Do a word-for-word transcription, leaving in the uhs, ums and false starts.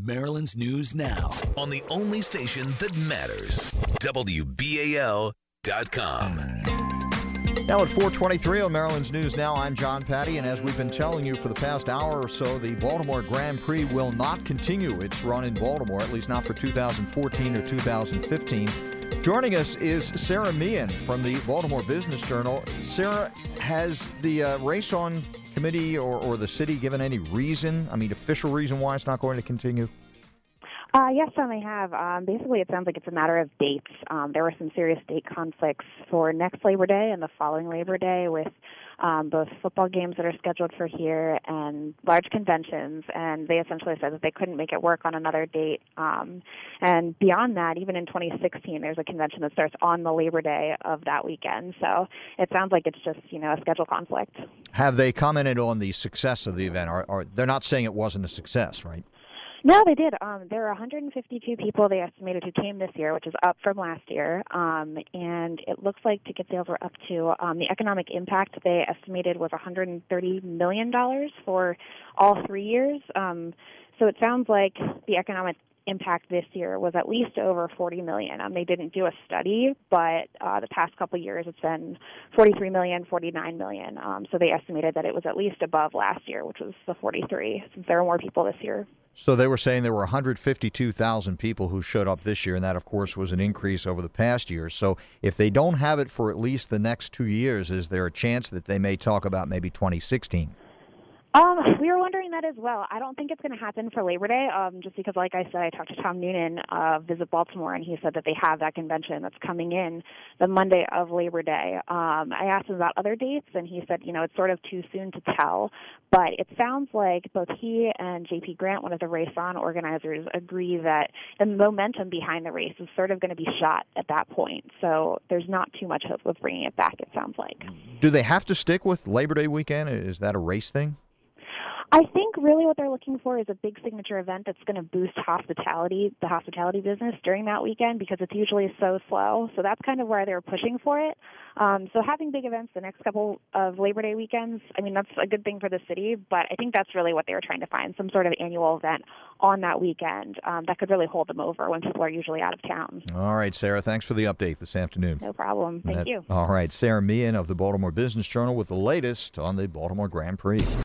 Maryland's News Now on the only station that matters. W B A L dot com. Now at four twenty-three on Maryland's News Now, I'm John Patty, and as we've been telling you for the past hour or so, the Baltimore Grand Prix will not continue its run in Baltimore, at least not for two thousand fourteen or two thousand fifteen. Joining us is Sarah Meehan from the Baltimore Business Journal. Sarah, has the uh, race on committee or, or the city given any reason, I mean, official reason why it's not going to continue? Uh, yes, John, they have. Um, basically, it sounds like it's a matter of dates. Um, there were some serious date conflicts for next Labor Day and the following Labor Day with um, both football games that are scheduled for here and large conventions, and they essentially said that they couldn't make it work on another date. Um, and beyond that, even in twenty sixteen, there's a convention that starts on the Labor Day of that weekend. So it sounds like it's just, you know, a schedule conflict. Have they commented on the success of the event? Or, or they're not saying it wasn't a success, right? No, they did. Um, there are one hundred fifty-two people they estimated who came this year, which is up from last year. Um, and it looks like ticket sales were up to um, the economic impact they estimated was one hundred thirty million dollars for all three years. Um, so it sounds like the economic impact this year was at least over forty million dollars. Um, they didn't do a study, but uh, the past couple of years it's been forty-three million dollars, forty-nine million dollars. Um, so they estimated that it was at least above last year, which was the forty-three, since there were more people this year. So they were saying there were one hundred fifty-two thousand people who showed up this year, and that, of course, was an increase over the past year. So if they don't have it for at least the next two years, is there a chance that they may talk about maybe twenty sixteen? Um, we were wondering that as well. I don't think it's going to happen for Labor Day, um, just because, like I said, I talked to Tom Noonan of Visit Baltimore, and he said that they have that convention that's coming in the Monday of Labor Day. Um, I asked him about other dates, and he said, you know, it's sort of too soon to tell, but it sounds like both he and J P Grant, one of the Race On organizers, agree that the momentum behind the race is sort of going to be shot at that point. So there's not too much hope of bringing it back, it sounds like. Do they have to stick with Labor Day weekend? Is that a race thing? I think really what they're looking for is a big signature event that's going to boost hospitality, the hospitality business during that weekend, because it's usually so slow. So that's kind of where they're pushing for it. Um, so having big events the next couple of Labor Day weekends, I mean, that's a good thing for the city, but I think that's really what they were trying to find, some sort of annual event on that weekend um, that could really hold them over when people are usually out of town. All right, Sarah, thanks for the update this afternoon. No problem. Thank that, you. All right, Sarah Meehan of the Baltimore Business Journal with the latest on the Baltimore Grand Prix.